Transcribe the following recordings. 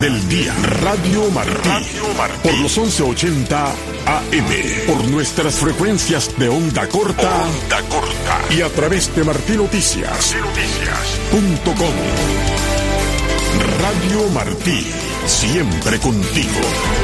Del día, Radio Martí, por los 1180 AM, por nuestras frecuencias de onda corta, y a través de martinoticias.com. Radio Martí, siempre contigo.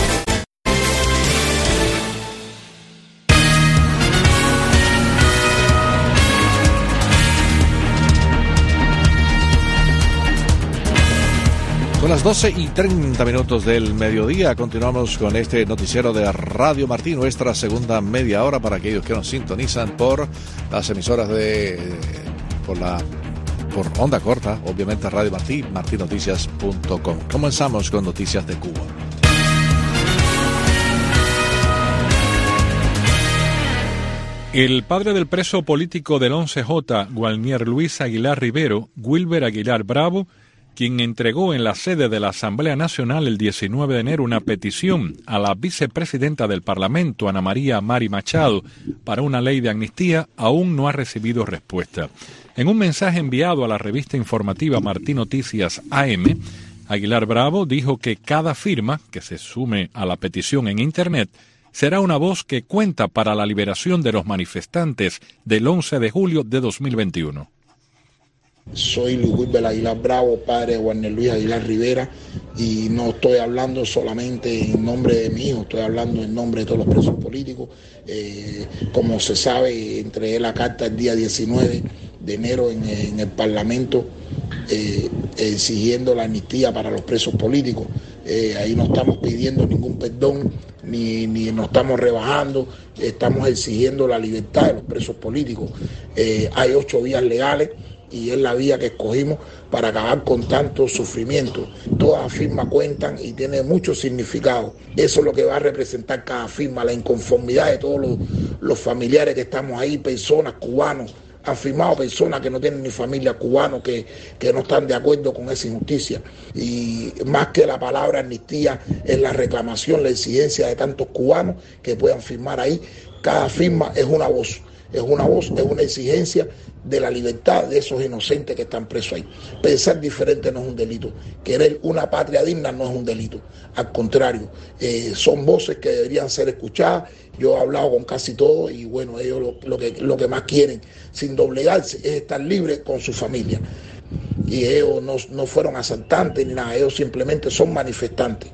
Son las 12:30 del mediodía. Continuamos con este noticiero de Radio Martí, nuestra segunda media hora para aquellos que nos sintonizan por las emisoras por onda corta, obviamente Radio Martí, martinoticias.com. Comenzamos con noticias de Cuba. El padre del preso político del 11J, Gualmier Luis Aguilar Rivero, Wilber Aguilar Bravo, quien entregó en la sede de la Asamblea Nacional el 19 de enero una petición a la vicepresidenta del Parlamento, Ana María Mari Machado, para una ley de amnistía, aún no ha recibido respuesta. En un mensaje enviado a la revista informativa Martí Noticias AM, Aguilar Bravo dijo que cada firma que se sume a la petición en Internet será una voz que cuenta para la liberación de los manifestantes del 11 de julio de 2021. Soy Luis Wilber Aguilar Bravo, padre de Gualmier Luis Aguilar Rivera, y no estoy hablando solamente en nombre de mi hijo, estoy hablando en nombre de todos los presos políticos. Como se sabe, entregué la carta el día 19 de enero en el Parlamento exigiendo la amnistía para los presos políticos. Ahí no estamos pidiendo ningún perdón, ni nos estamos rebajando, estamos exigiendo la libertad de los presos políticos. Hay 8 vías legales y es la vía que escogimos para acabar con tanto sufrimiento. Todas las firmas cuentan y tiene mucho significado. Eso es lo que va a representar cada firma, la inconformidad de todos los familiares que estamos ahí, personas, cubanos. Han firmado personas que no tienen ni familia, cubanos que no están de acuerdo con esa injusticia. Y más que la palabra amnistía, es la reclamación, la exigencia de tantos cubanos que puedan firmar ahí. Cada firma es una voz. Es una exigencia de la libertad de esos inocentes que están presos ahí. Pensar diferente no es un delito. Querer una patria digna no es un delito. Al contrario, son voces que deberían ser escuchadas. Yo he hablado con casi todos y bueno, ellos lo que más quieren, sin doblegarse, es estar libres con su familia. Y ellos no fueron asaltantes ni nada, ellos simplemente son manifestantes.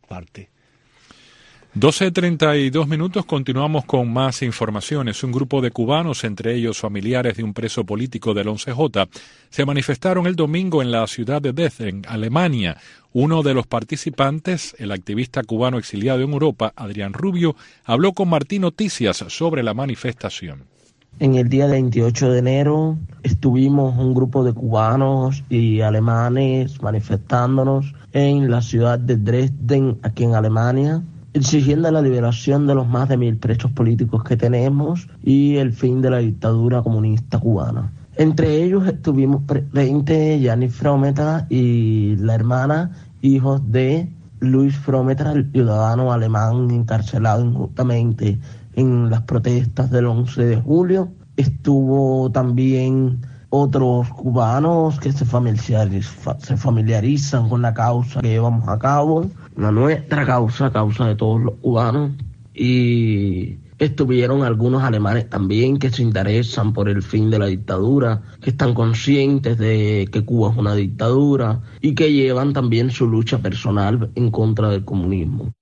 12:32, continuamos con más informaciones. Un grupo de cubanos, entre ellos familiares de un preso político del 11J, se manifestaron el domingo en la ciudad de Dresden, en Alemania. Uno de los participantes, el activista cubano exiliado en Europa, Adrián Rubio, habló con Martí Noticias sobre la manifestación. En el día 28 de enero estuvimos un grupo de cubanos y alemanes manifestándonos en la ciudad de Dresden, aquí en Alemania, exigiendo la liberación de los más de 1.000 presos políticos que tenemos y el fin de la dictadura comunista cubana. Entre ellos estuvimos presentes Janis Frometra y la hermana, hijos de Luis Frometra, el ciudadano alemán encarcelado injustamente en las protestas del 11 de julio. Estuvo también otros cubanos que se familiarizan con la causa que llevamos a cabo, nuestra causa de todos los cubanos, y estuvieron algunos alemanes también que se interesan por el fin de la dictadura, que están conscientes de que Cuba es una dictadura y que llevan también su lucha personal en contra del comunismo.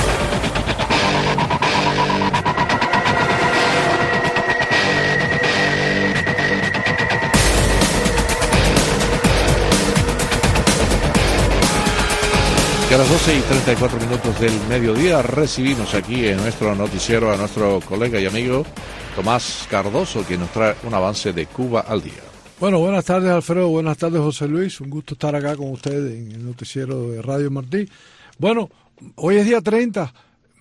A las 12:34 del mediodía recibimos aquí en nuestro noticiero a nuestro colega y amigo Tomás Cardoso, quien nos trae un avance de Cuba al día. Bueno, buenas tardes Alfredo, buenas tardes José Luis, un gusto estar acá con ustedes en el noticiero de Radio Martí. Bueno, hoy es día 30,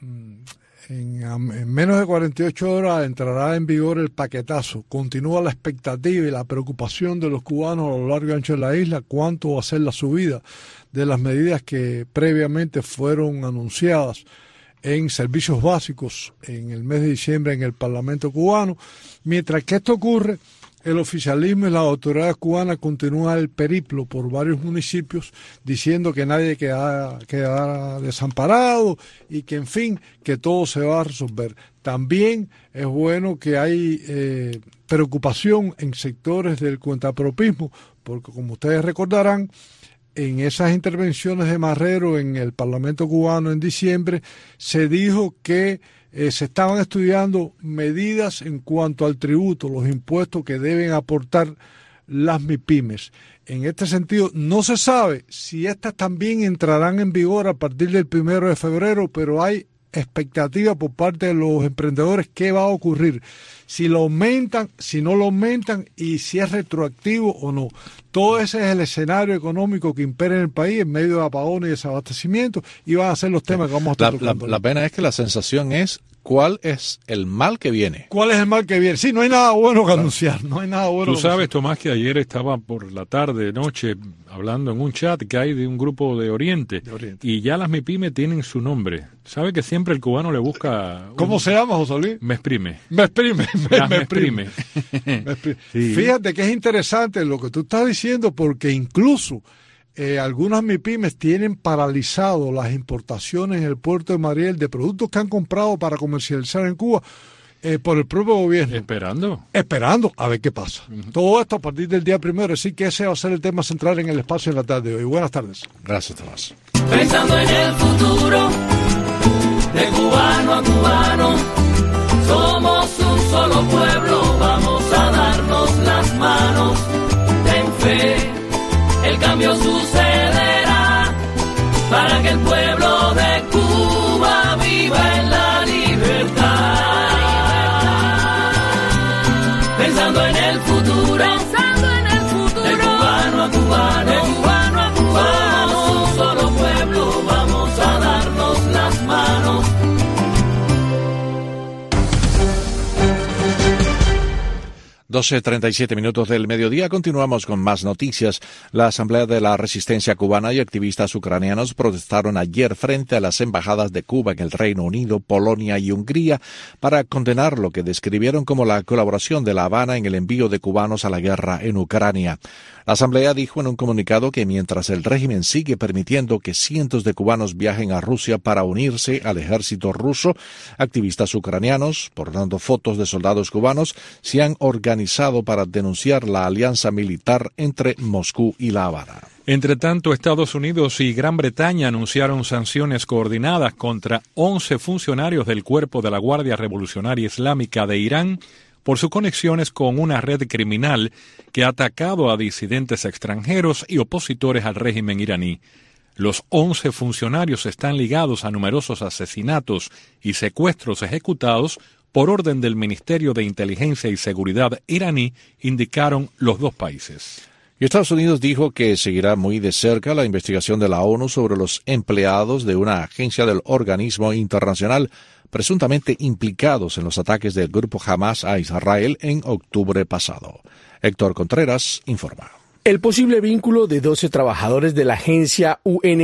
en menos de 48 horas entrará en vigor el paquetazo. Continúa la expectativa y la preocupación de los cubanos a lo largo y ancho de la isla, cuánto va a ser la subida de las medidas que previamente fueron anunciadas en servicios básicos en el mes de diciembre en el Parlamento cubano. Mientras que esto ocurre, El oficialismo y las autoridades cubanas continúan el periplo por varios municipios diciendo que nadie quedará desamparado y que, en fin, que todo se va a resolver. También es bueno que hay preocupación en sectores del cuentapropismo, porque como ustedes recordarán, en esas intervenciones de Marrero en el Parlamento cubano en diciembre, se dijo que se estaban estudiando medidas en cuanto al tributo, los impuestos que deben aportar las MIPYMES. En este sentido, no se sabe si estas también entrarán en vigor a partir del 1 de febrero, pero hay expectativa por parte de los emprendedores qué va a ocurrir, si lo aumentan, si no lo aumentan y si es retroactivo o no. Todo ese es el escenario económico que impera en el país en medio de apagones y desabastecimiento, y van a ser los temas que vamos a estar tocando. La pena es que la sensación es ¿cuál es el mal que viene? ¿Cuál es el mal que viene? Sí, no hay nada bueno que anunciar, no hay nada bueno. Tú sabes, Tomás, que ayer estaba por la tarde, noche, hablando en un chat que hay de un grupo de Oriente. Y ya las MIPYMES tienen su nombre. ¿Sabe que siempre el cubano le busca... ¿Cómo se llama, José Luis? Mesprime. Mesprime. Sí. Fíjate que es interesante lo que tú estás diciendo, porque incluso algunas MIPYMES tienen paralizado las importaciones en el puerto de Mariel de productos que han comprado para comercializar en Cuba por el propio gobierno. Esperando a ver qué pasa. Todo esto a partir del día 1, así que ese va a ser el tema central en el espacio de la tarde de hoy. Buenas tardes. Gracias, Tomás. Pensando en el futuro, de cubano a cubano, somos un solo pueblo, vamos a darnos las manos, ten fe. El cambio sucederá para que el pueblo de Cuba viva en la libertad. Pensando en el futuro, de cubano a cubano, somos un solo pueblo, vamos a darnos las manos. (12:37 del mediodía). Continuamos con más noticias. La Asamblea de la Resistencia Cubana y activistas ucranianos protestaron ayer frente a las embajadas de Cuba en el Reino Unido, Polonia y Hungría para condenar lo que describieron como la colaboración de La Habana en el envío de cubanos a la guerra en Ucrania. La Asamblea dijo en un comunicado que mientras el régimen sigue permitiendo que cientos de cubanos viajen a Rusia para unirse al ejército ruso, activistas ucranianos, portando fotos de soldados cubanos, se han organizado para denunciar la alianza militar entre Moscú y La Habana. Entre tanto, Estados Unidos y Gran Bretaña anunciaron sanciones coordinadas contra 11 funcionarios del Cuerpo de la Guardia Revolucionaria Islámica de Irán por sus conexiones con una red criminal que ha atacado a disidentes extranjeros y opositores al régimen iraní. Los 11 funcionarios están ligados a numerosos asesinatos y secuestros ejecutados por orden del Ministerio de Inteligencia y Seguridad iraní, indicaron los dos países. Y Estados Unidos dijo que seguirá muy de cerca la investigación de la ONU sobre los empleados de una agencia del organismo internacional presuntamente implicados en los ataques del grupo Hamas a Israel en octubre pasado. Héctor Contreras informa. El posible vínculo de 12 trabajadores de la agencia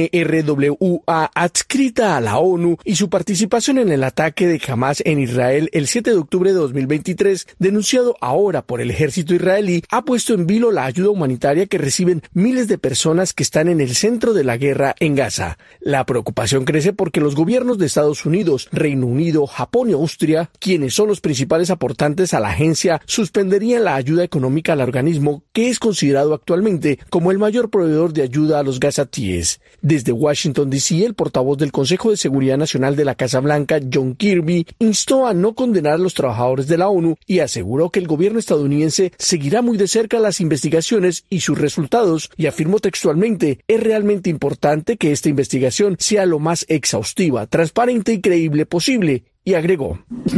UNRWA adscrita a la ONU y su participación en el ataque de Hamas en Israel el 7 de octubre de 2023, denunciado ahora por el ejército israelí, ha puesto en vilo la ayuda humanitaria que reciben miles de personas que están en el centro de la guerra en Gaza. La preocupación crece porque los gobiernos de Estados Unidos, Reino Unido, Japón y Austria, quienes son los principales aportantes a la agencia, suspenderían la ayuda económica al organismo, que es considerado actualmente como el mayor proveedor de ayuda a los gazatíes. Desde Washington, D.C., el portavoz del Consejo de Seguridad Nacional de la Casa Blanca, John Kirby, instó a no condenar a los trabajadores de la ONU y aseguró que el gobierno estadounidense seguirá muy de cerca las investigaciones y sus resultados, y afirmó textualmente: es realmente importante que esta investigación sea lo más exhaustiva, transparente y creíble posible. Y agregó: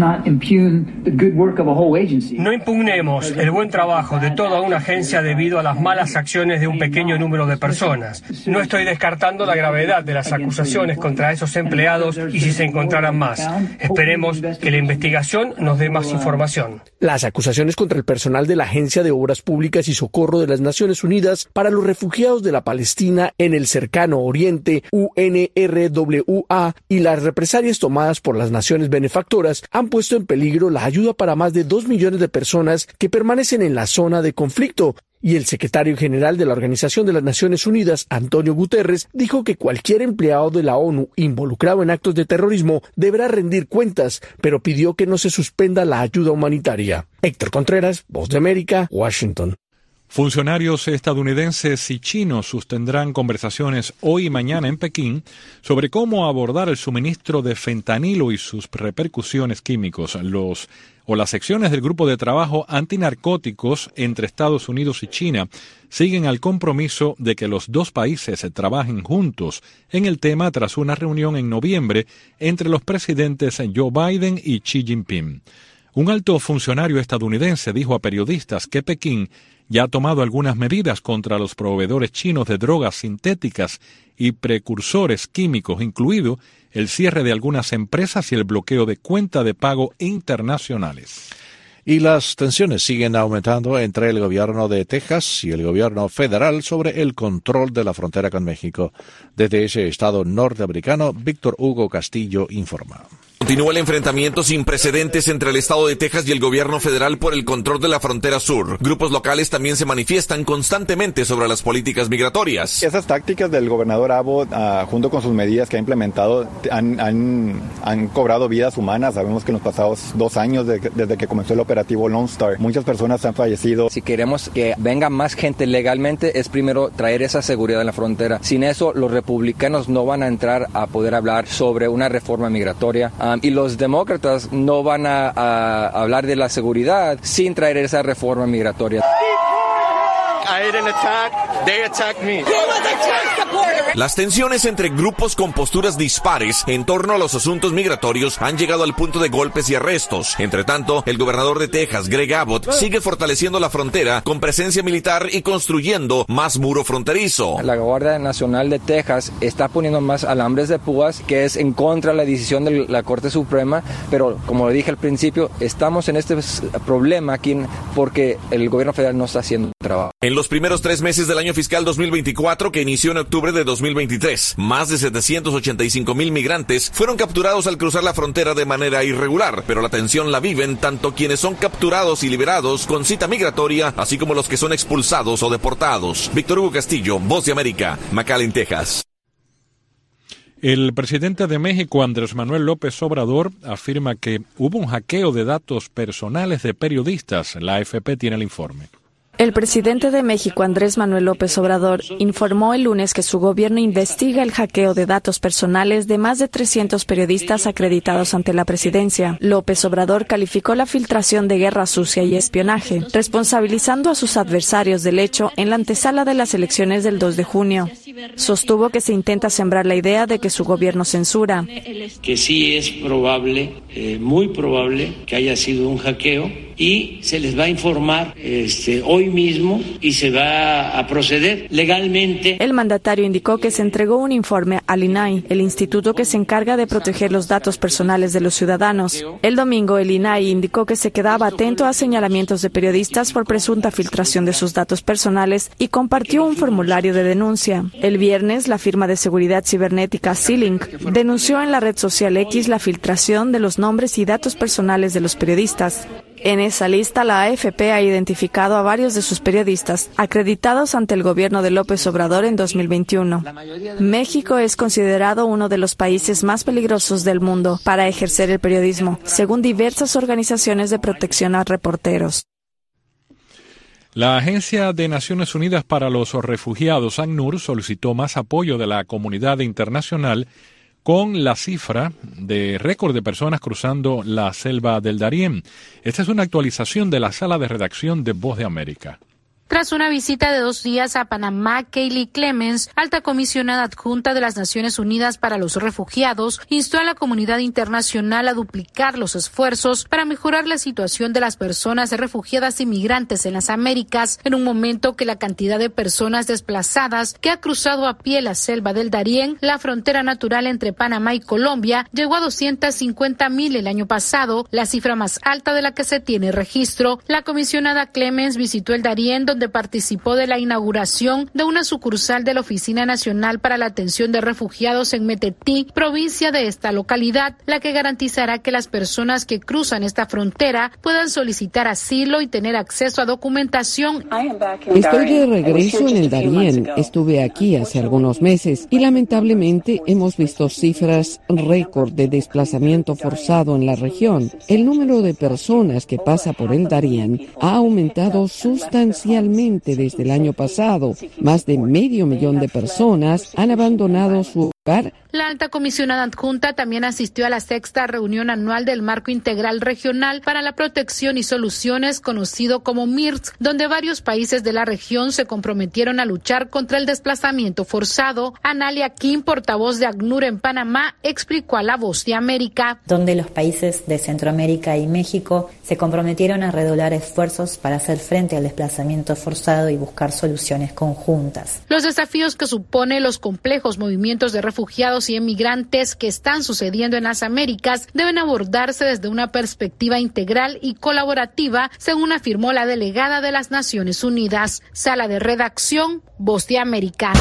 no impugnemos el buen trabajo de toda una agencia debido a las malas acciones de un pequeño número de personas. No estoy descartando la gravedad de las acusaciones contra esos empleados y si se encontraran más. Esperemos que la investigación nos dé más información. Las acusaciones contra el personal de la Agencia de Obras Públicas y Socorro de las Naciones Unidas para los Refugiados de la Palestina en el Cercano Oriente, UNRWA, y las represalias tomadas por las Naciones benefactoras han puesto en peligro la ayuda para más de 2 millones de personas que permanecen en la zona de conflicto. Y el secretario general de la Organización de las Naciones Unidas, Antonio Guterres, dijo que cualquier empleado de la ONU involucrado en actos de terrorismo deberá rendir cuentas, pero pidió que no se suspenda la ayuda humanitaria. Héctor Contreras, Voz de América, Washington. Funcionarios estadounidenses y chinos sostendrán conversaciones hoy y mañana en Pekín sobre cómo abordar el suministro de fentanilo y sus repercusiones químicos. Las secciones del Grupo de Trabajo Antinarcóticos entre Estados Unidos y China siguen al compromiso de que los dos países trabajen juntos en el tema tras una reunión en noviembre entre los presidentes Joe Biden y Xi Jinping. Un alto funcionario estadounidense dijo a periodistas que Pekín ya ha tomado algunas medidas contra los proveedores chinos de drogas sintéticas y precursores químicos, incluido el cierre de algunas empresas y el bloqueo de cuentas de pago internacionales. Y las tensiones siguen aumentando entre el gobierno de Texas y el gobierno federal sobre el control de la frontera con México. Desde ese estado norteamericano, Víctor Hugo Castillo informa. Continúa el enfrentamiento sin precedentes entre el estado de Texas y el gobierno federal por el control de la frontera sur. Grupos locales también se manifiestan constantemente sobre las políticas migratorias. Esas tácticas del gobernador Abbott, junto con sus medidas que ha implementado, han cobrado vidas humanas. Sabemos que en los pasados 2 años, desde que comenzó el operativo Lone Star, muchas personas han fallecido. Si queremos que venga más gente legalmente, es primero traer esa seguridad en la frontera. Sin eso, los republicanos no van a entrar a poder hablar sobre una reforma migratoria. Y los demócratas no van a hablar de la seguridad sin traer esa reforma migratoria. Las tensiones entre grupos con posturas dispares en torno a los asuntos migratorios han llegado al punto de golpes y arrestos. Entre tanto, el gobernador de Texas, Greg Abbott, sigue fortaleciendo la frontera con presencia militar y construyendo más muro fronterizo. La Guardia Nacional de Texas está poniendo más alambres de púas, que es en contra de la decisión de la Corte Suprema, pero como le dije al principio, estamos en este problema aquí porque el gobierno federal no está haciendo trabajo. En los primeros 3 meses del año fiscal 2024, que inició en octubre de 2023, más de 785,000 migrantes fueron capturados al cruzar la frontera de manera irregular, pero la tensión la viven tanto quienes son capturados y liberados con cita migratoria, así como los que son expulsados o deportados. Víctor Hugo Castillo, Voz de América, McAllen, Texas. El presidente de México, Andrés Manuel López Obrador, afirma que hubo un hackeo de datos personales de periodistas. La AFP tiene el informe. El presidente de México, Andrés Manuel López Obrador, informó el lunes que su gobierno investiga el hackeo de datos personales de más de 300 periodistas acreditados ante la presidencia. López Obrador calificó la filtración de guerra sucia y espionaje, responsabilizando a sus adversarios del hecho en la antesala de las elecciones del 2 de junio. Sostuvo que se intenta sembrar la idea de que su gobierno censura. Que sí es probable, muy probable, que haya sido un hackeo y se les va a informar hoy mismo y se va a proceder legalmente. El mandatario indicó que se entregó un informe al INAI, el instituto que se encarga de proteger los datos personales de los ciudadanos. El domingo, el INAI indicó que se quedaba atento a señalamientos de periodistas por presunta filtración de sus datos personales y compartió un formulario de denuncia. El viernes, la firma de seguridad cibernética C-Link denunció en la red social X la filtración de los nombres y datos personales de los periodistas. En esa lista, la AFP ha identificado a varios de sus periodistas acreditados ante el gobierno de López Obrador en 2021. México es considerado uno de los países más peligrosos del mundo para ejercer el periodismo, según diversas organizaciones de protección a reporteros. La Agencia de Naciones Unidas para los Refugiados, ACNUR, solicitó más apoyo de la comunidad internacional con la cifra de récord de personas cruzando la selva del Darién. Esta es una actualización de la sala de redacción de Voz de América. Tras una visita de 2 días a Panamá, Kaylee Clemens, alta comisionada adjunta de las Naciones Unidas para los Refugiados, instó a la comunidad internacional a duplicar los esfuerzos para mejorar la situación de las personas refugiadas y migrantes en las Américas, en un momento que la cantidad de personas desplazadas que ha cruzado a pie la selva del Darién, la frontera natural entre Panamá y Colombia, llegó a 250,000 el año pasado, la cifra más alta de la que se tiene registro. La comisionada Clemens visitó el Darién, donde donde participó de la inauguración de una sucursal de la Oficina Nacional para la Atención de Refugiados en Metetí, provincia de esta localidad, la que garantizará que las personas que cruzan esta frontera puedan solicitar asilo y tener acceso a documentación. Estoy de regreso en el Darién. Estuve aquí hace algunos meses y lamentablemente hemos visto cifras récord de desplazamiento forzado en la región. El número de personas que pasa por el Darién ha aumentado sustancialmente desde el año pasado. Más de 500,000 de personas han abandonado su hogar. La alta comisionada adjunta también asistió a la 6ª reunión anual del Marco Integral Regional para la Protección y Soluciones, conocido como MIRS, donde varios países de la región se comprometieron a luchar contra el desplazamiento forzado. Analia Kim, portavoz de ACNUR en Panamá, explicó a La Voz de América. Donde los países de Centroamérica y México se comprometieron a redoblar esfuerzos para hacer frente al desplazamiento forzado y buscar soluciones conjuntas. Los desafíos que supone los complejos movimientos de refugiados y emigrantes que están sucediendo en las Américas deben abordarse desde una perspectiva integral y colaborativa, según afirmó la delegada de las Naciones Unidas. Sala de redacción, Voz de América.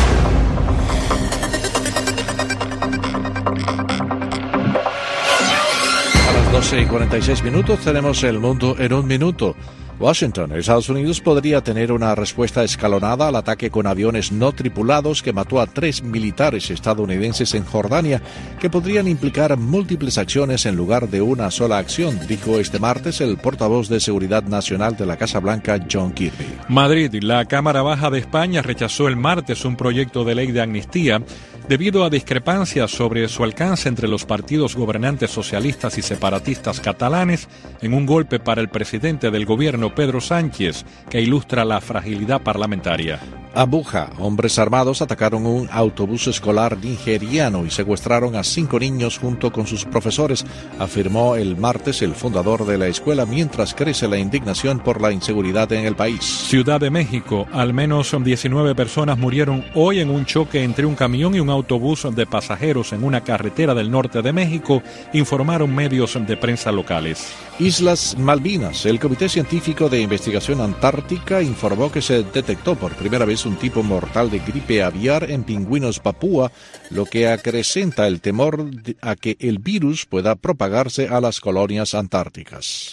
A las 12:46 tenemos El Mundo en un minuto. Washington, Estados Unidos podría tener una respuesta escalonada al ataque con aviones no tripulados que mató a 3 militares estadounidenses en Jordania, que podrían implicar múltiples acciones en lugar de una sola acción, dijo este martes el portavoz de Seguridad Nacional de la Casa Blanca, John Kirby. Madrid, la Cámara Baja de España rechazó el martes un proyecto de ley de amnistía debido a discrepancias sobre su alcance entre los partidos gobernantes socialistas y separatistas catalanes, en un golpe para el presidente del gobierno, Pedro Sánchez, que ilustra la fragilidad parlamentaria. Abuja, hombres armados atacaron un autobús escolar nigeriano y secuestraron a 5 niños junto con sus profesores, afirmó el martes el fundador de la escuela, mientras crece la indignación por la inseguridad en el país. Ciudad de México, al menos 19 personas murieron hoy en un choque entre un camión y un autobús de pasajeros en una carretera del norte de México, informaron medios de prensa locales. Islas Malvinas, el Comité Científico de Investigación Antártica informó que se detectó por primera vez un tipo mortal de gripe aviar en pingüinos papúa, lo que acrecenta el temor a que el virus pueda propagarse a las colonias antárticas.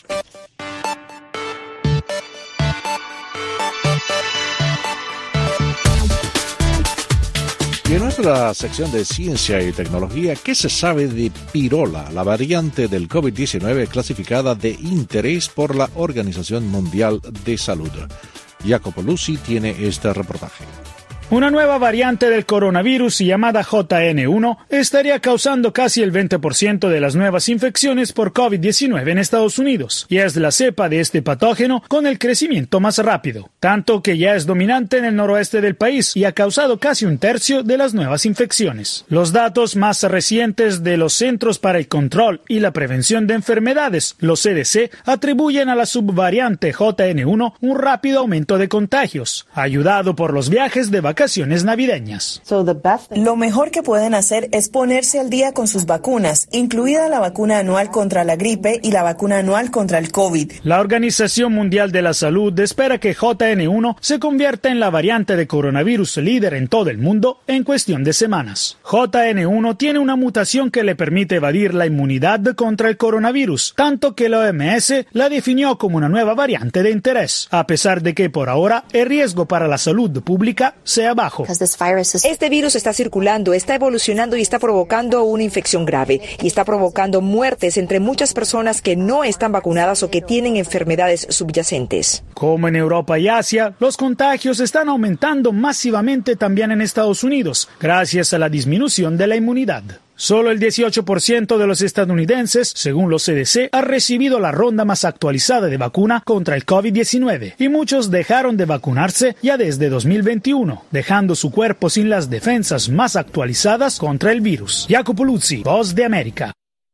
Y en nuestra sección de ciencia y tecnología, ¿qué se sabe de Pirola, la variante del COVID-19 clasificada de interés por la Organización Mundial de Salud? Jacopo Luzzi tiene este reportaje. Una nueva variante del coronavirus llamada JN1 estaría causando casi el 20% de las nuevas infecciones por COVID-19 en Estados Unidos y es la cepa de este patógeno con el crecimiento más rápido, tanto que ya es dominante en el noroeste del país y ha causado casi 1/3 de las nuevas infecciones. Los datos más recientes de los Centros para el Control y la Prevención de Enfermedades, los CDC, atribuyen a la subvariante JN1 un rápido aumento de contagios, ayudado por los viajes de vacaciones navideñas. Lo mejor que pueden hacer es ponerse al día con sus vacunas, incluida la vacuna anual contra la gripe y la vacuna anual contra el COVID. La Organización Mundial de la Salud espera que JN1 se convierta en la variante de coronavirus líder en todo el mundo en cuestión de semanas. JN1 tiene una mutación que le permite evadir la inmunidad contra el coronavirus, tanto que la OMS la definió como una nueva variante de interés, a pesar de que por ahora el riesgo para la salud pública sea bajo. Este virus está circulando, está evolucionando y está provocando una infección grave y está provocando muertes entre muchas personas que no están vacunadas o que tienen enfermedades subyacentes. Como en Europa y Asia, los contagios están aumentando masivamente también en Estados Unidos, gracias a la disminución de la inmunidad. Solo el 18% de los estadounidenses, según los CDC, ha recibido la ronda más actualizada de vacuna contra el COVID-19 y muchos dejaron de vacunarse ya desde 2021, dejando su cuerpo sin las defensas más actualizadas contra el virus. Jacopo Luzzi, Voz de América.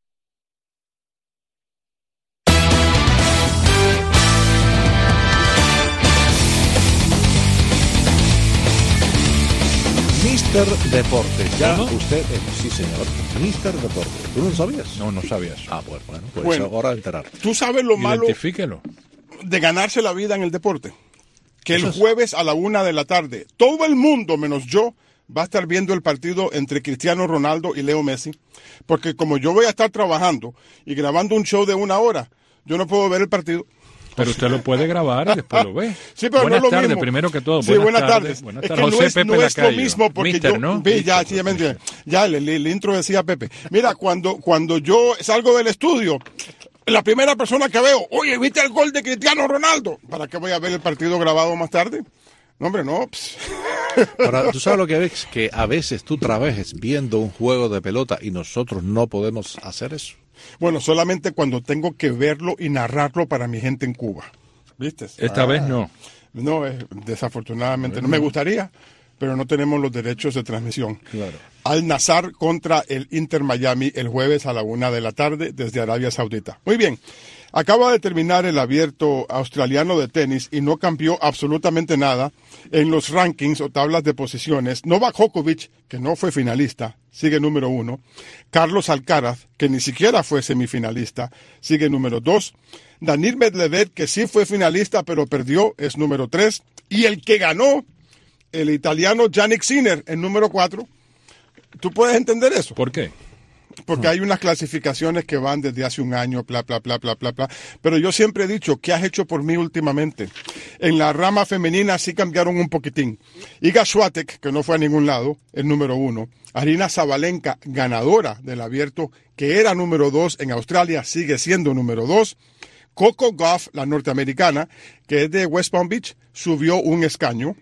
Mister Deportes. Ya usted, sí señor, Mister Deportes. ¿Tú no lo sabías? No, no sabías. Ah, bueno, pues ahora enterar. ¿Tú sabes lo malo Identifíquelo de ganarse la vida en el deporte? que el jueves a la 1:00 p.m, todo el mundo menos yo va a estar viendo el partido entre Cristiano Ronaldo y Leo Messi, porque como yo voy a estar trabajando y grabando un show de 1 hora, yo no puedo ver el partido. Pero usted lo puede grabar y después lo ve. Sí, pero buenas no es lo tardes, mismo. Primero que todo. Sí, buenas tardes. Buenas es tardes. que José Pepe no es lo Lacayo. mismo porque Mister, yo... ¿no? Ya, el intro decía Pepe. Mira, cuando yo salgo del estudio, la primera persona que veo, oye, ¿viste el gol de Cristiano Ronaldo? ¿Para qué voy a ver el partido grabado más tarde? No, hombre, no. Ahora, tú sabes lo que es que a veces tú trabajes viendo un juego de pelota y nosotros no podemos hacer eso. Bueno, solamente cuando tengo que verlo y narrarlo para mi gente en Cuba. ¿Viste? Esta vez no. No, desafortunadamente no. Me gustaría, pero no tenemos los derechos de transmisión. Claro. Al Nassr contra el Inter Miami el jueves a la 1:00 p.m. desde Arabia Saudita. Muy bien. Acaba de terminar el abierto australiano de tenis y no cambió absolutamente nada en los rankings o tablas de posiciones. Novak Djokovic, que no fue finalista, sigue número 1. Carlos Alcaraz, que ni siquiera fue semifinalista, sigue número 2. Daniil Medvedev, que sí fue finalista pero perdió, es número 3. Y el que ganó, el italiano Jannik Sinner, en número 4. ¿Tú puedes entender eso? ¿Por qué? Porque hay unas clasificaciones que van desde hace un año, bla, bla, bla, bla, bla, bla. Pero yo siempre he dicho, ¿qué has hecho por mí últimamente? En la rama femenina sí cambiaron un poquitín. Iga Swiatek, que no fue a ningún lado, el número 1. Aryna Sabalenka, ganadora del abierto, que era número 2 en Australia, sigue siendo número 2. Coco Gauff, la norteamericana, que es de West Palm Beach, subió un escaño.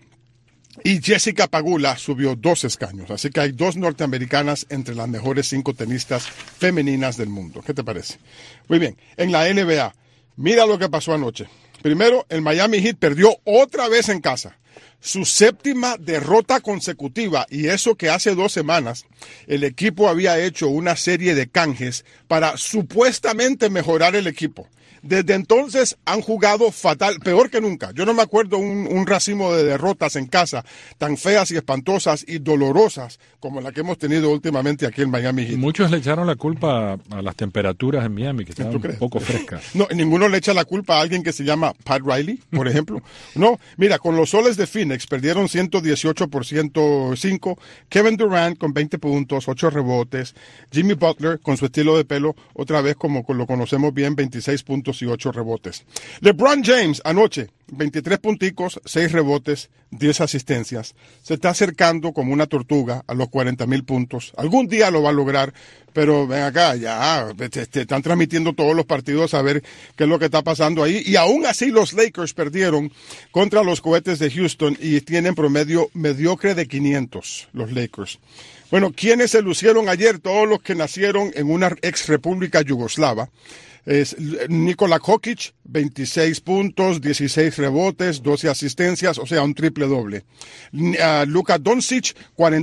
Y Jessica Pagula subió 2 escaños. Así que hay 2 norteamericanas entre las mejores 5 tenistas femeninas del mundo. ¿Qué te parece? Muy bien. En la NBA, mira lo que pasó anoche. Primero, el Miami Heat perdió otra vez en casa. Su 7ª derrota consecutiva, y eso que hace 2 semanas el equipo había hecho una serie de canjes para supuestamente mejorar el equipo. Desde entonces han jugado fatal, peor que nunca. Yo no me acuerdo un racimo de derrotas en casa tan feas y espantosas y dolorosas como la que hemos tenido últimamente aquí en Miami Heat. Muchos le echaron la culpa a las temperaturas en Miami, que estaban un poco frescas. No, ninguno le echa la culpa a alguien que se llama Pat Riley, por ejemplo. No, mira, con los Soles de Phoenix perdieron 118 por 105. Kevin Durant con 20 puntos, 8 rebotes. Jimmy Butler con su estilo de pelo, otra vez como lo conocemos bien, 26 puntos y 8 rebotes. LeBron James anoche, 23 punticos, 6 rebotes, 10 asistencias. Se está acercando como una tortuga a los 40,000 puntos. Algún día lo va a lograr, pero ven acá, ya te están transmitiendo todos los partidos a ver qué es lo que está pasando ahí. Y aún así los Lakers perdieron contra los Cohetes de Houston y tienen promedio mediocre de 500 los Lakers. Bueno, ¿quiénes se lucieron ayer? Todos los que nacieron en una ex república yugoslava. Es Nikola Jokic, 26 puntos, 16 rebotes, 12 asistencias, o sea, un triple doble. Luka Doncic,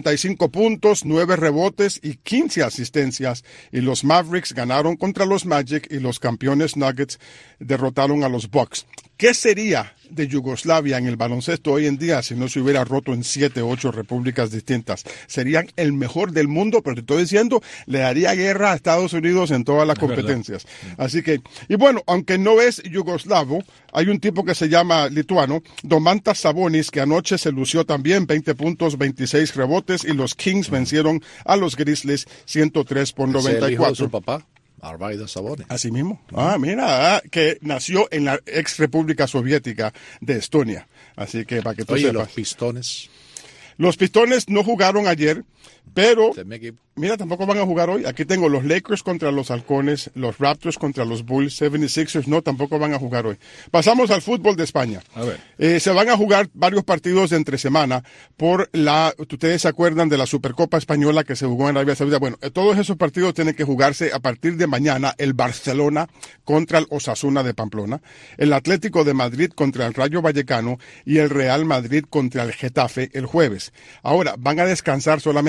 45 puntos, 9 rebotes y 15 asistencias. Y los Mavericks ganaron contra los Magic y los campeones Nuggets derrotaron a los Bucks. ¿Qué sería de Yugoslavia en el baloncesto hoy en día si no se hubiera roto en 7 u 8 repúblicas distintas? Serían el mejor del mundo, pero te estoy diciendo, le daría guerra a Estados Unidos en todas las competencias. Así que, y bueno, aunque no es yugoslavo, hay un tipo que se llama lituano, Domantas Sabonis, que anoche se lució también, 20 puntos, 26 rebotes, y los Kings vencieron a los Grizzlies 103 por 94. ¿Es el hijo de su papá? Arvidas Sabonis. Así mismo. Mira, que nació en la ex República Soviética de Estonia. Así que para que tú sepas. Los Pistones. Los Pistones no jugaron ayer, pero mira, tampoco van a jugar hoy. Aquí tengo los Lakers contra los Halcones, los Raptors contra los Bulls, 76ers no, tampoco van a jugar hoy. Pasamos al fútbol de España. A ver. Se van a jugar varios partidos de entre semana por ustedes se acuerdan de la Supercopa Española que se jugó en Arabia Saudita. Bueno, todos esos partidos tienen que jugarse a partir de mañana. El Barcelona contra el Osasuna de Pamplona, el Atlético de Madrid contra el Rayo Vallecano y el Real Madrid contra el Getafe el jueves. Ahora, van a descansar solamente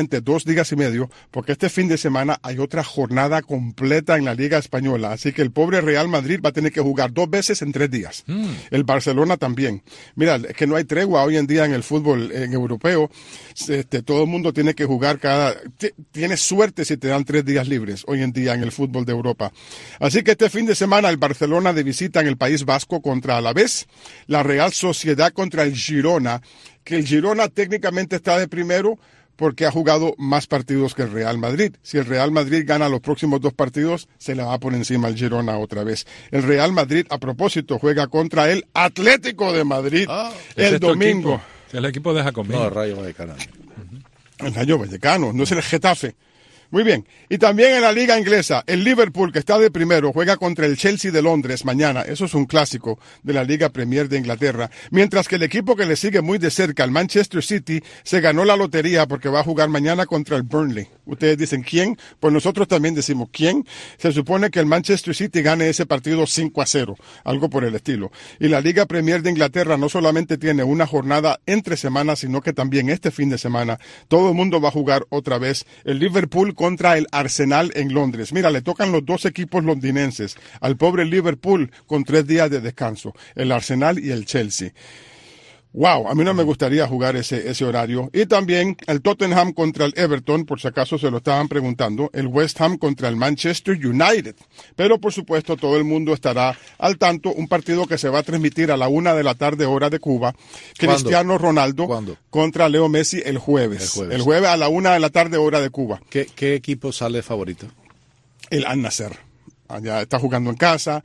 solamente 2 días y medio, porque este fin de semana hay otra jornada completa en la Liga Española. Así que el pobre Real Madrid va a tener que jugar 2 veces en 3 días. El Barcelona también. Mira, es que no hay tregua hoy en día en el fútbol europeo. Todo el mundo tiene que jugar tienes suerte si te dan 3 días libres hoy en día en el fútbol de Europa. Así que este fin de semana el Barcelona de visita en el País Vasco contra Alavés, la Real Sociedad contra el Girona, que el Girona técnicamente está de primero porque ha jugado más partidos que el Real Madrid. Si el Real Madrid gana los próximos 2 partidos, se le va por encima al Girona otra vez. El Real Madrid, a propósito, juega contra el Atlético de Madrid el domingo. Es el equipo de Jacomín. No, el Rayo Vallecano. El Rayo Vallecano, no es el Getafe. Muy bien. Y también en la Liga Inglesa, el Liverpool, que está de primero, juega contra el Chelsea de Londres mañana. Eso es un clásico de la Liga Premier de Inglaterra. Mientras que el equipo que le sigue muy de cerca, el Manchester City, se ganó la lotería porque va a jugar mañana contra el Burnley. Ustedes dicen, ¿quién? Pues nosotros también decimos, ¿quién? Se supone que el Manchester City gane ese partido 5-0, algo por el estilo. Y la Liga Premier de Inglaterra no solamente tiene una jornada entre semanas, sino que también este fin de semana todo el mundo va a jugar otra vez. El Liverpool contra el Arsenal en Londres. Mira, le tocan los 2 equipos londinenses. Al pobre Liverpool con 3 días de descanso. El Arsenal y el Chelsea. Wow, a mí no me gustaría jugar ese horario. Y también el Tottenham contra el Everton, por si acaso se lo estaban preguntando. El West Ham contra el Manchester United. Pero por supuesto todo el mundo estará al tanto. Un partido que se va a transmitir a la 1 de la tarde hora de Cuba. Cristiano Ronaldo contra Leo Messi el jueves. El jueves a la 1 de la tarde hora de Cuba. ¿Qué equipo sale favorito? El Al-Nassr. Allá está jugando en casa.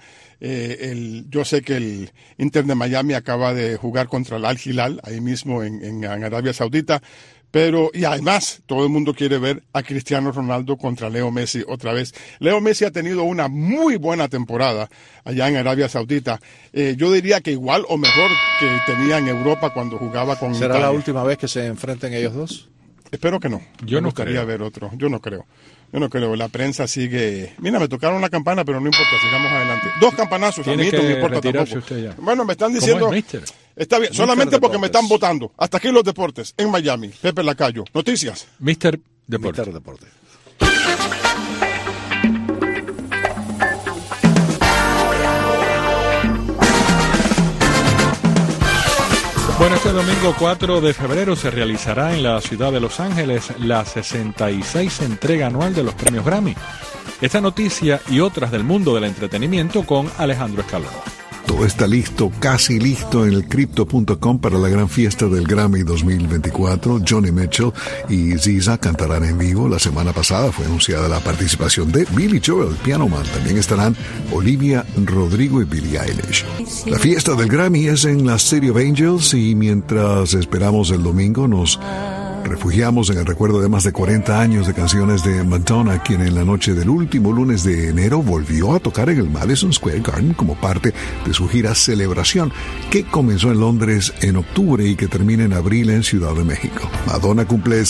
Yo sé que el Inter de Miami acaba de jugar contra el Al-Hilal, ahí mismo en Arabia Saudita. Y además, todo el mundo quiere ver a Cristiano Ronaldo contra Leo Messi otra vez. Leo Messi ha tenido una muy buena temporada allá en Arabia Saudita. Yo diría que igual o mejor que tenía en Europa cuando jugaba con ¿Será Italia. la última vez que se enfrenten ellos dos? Espero que no. Yo no gustaría creo. ver otro. Yo no creo. La prensa sigue. Mira, me tocaron la campana, pero no importa, sigamos adelante. 2 campanazos, a mí no me importa tampoco. Bueno, me están diciendo. Está bien, solamente porque me están votando. Hasta aquí los deportes en Miami. Pepe Lacayo. Noticias. Mr. Deportes. Bueno, este domingo 4 de febrero se realizará en la ciudad de Los Ángeles la 66 entrega anual de los premios Grammy. Esta noticia y otras del mundo del entretenimiento con Alejandro Escalón. Todo está listo, casi listo en el Crypto.com para la gran fiesta del Grammy 2024. Johnny Mitchell y SZA cantarán en vivo. La semana pasada fue anunciada la participación de Billy Joel, el Piano Man. También estarán Olivia Rodrigo y Billie Eilish. La fiesta del Grammy es en la City of Angels y mientras esperamos el domingo nos refugiamos en el recuerdo de más de 40 años de canciones de Madonna, quien en la noche del último lunes de enero volvió a tocar en el Madison Square Garden como parte de su gira Celebración, que comenzó en Londres en octubre y que termina en abril en Ciudad de México. Madonna cumple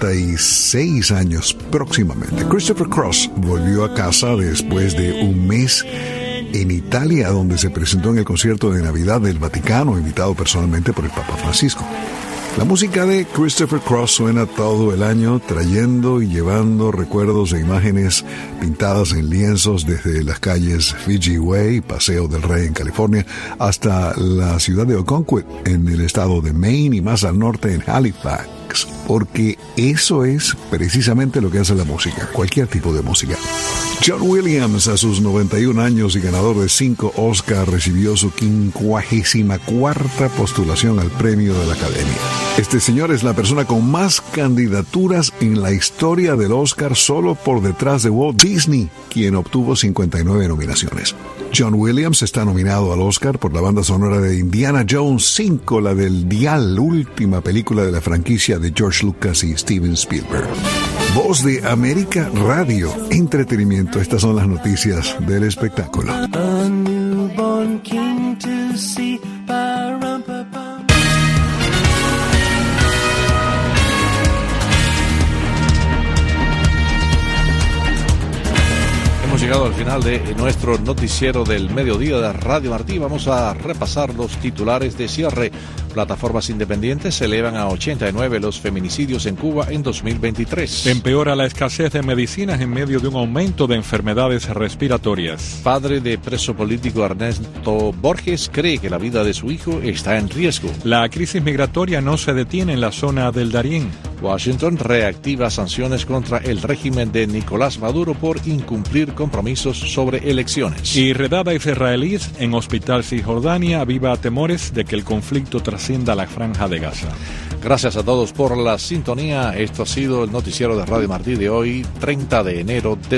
66 años próximamente. Christopher Cross volvió a casa después de un mes en Italia, donde se presentó en el concierto de Navidad del Vaticano, invitado personalmente por el Papa Francisco. La música de Christopher Cross suena todo el año, trayendo y llevando recuerdos e imágenes pintadas en lienzos desde las calles Fiji Way, Paseo del Rey en California, hasta la ciudad de Oconomowoc en el estado de Maine y más al norte en Halifax, porque eso es precisamente lo que hace la música, cualquier tipo de música. John Williams, a sus 91 años y ganador de 5 Oscars, recibió su 54ª postulación al premio de la Academia. Este señor es la persona con más candidaturas en la historia del Oscar, solo por detrás de Walt Disney, quien obtuvo 59 nominaciones. John Williams está nominado al Oscar por la banda sonora de Indiana Jones 5, la del Dial, última película de la franquicia de George Lucas y Steven Spielberg. Voz de América Radio, entretenimiento. Estas son las noticias del espectáculo. Hemos llegado al final de nuestro noticiero del mediodía de Radio Martí. Vamos a repasar los titulares de cierre. Plataformas independientes elevan a 89 los feminicidios en Cuba en 2023. Empeora la escasez de medicinas en medio de un aumento de enfermedades respiratorias. Padre de preso político Ernesto Borges cree que la vida de su hijo está en riesgo. La crisis migratoria no se detiene en la zona del Darién. Washington reactiva sanciones contra el régimen de Nicolás Maduro por incumplir compromisos sobre elecciones. Y redada israelíes en Hospital Cisjordania aviva temores de que el conflicto trascienda la franja de Gaza. Gracias a todos por la sintonía. Esto ha sido el noticiero de Radio Martí de hoy, 30 de enero de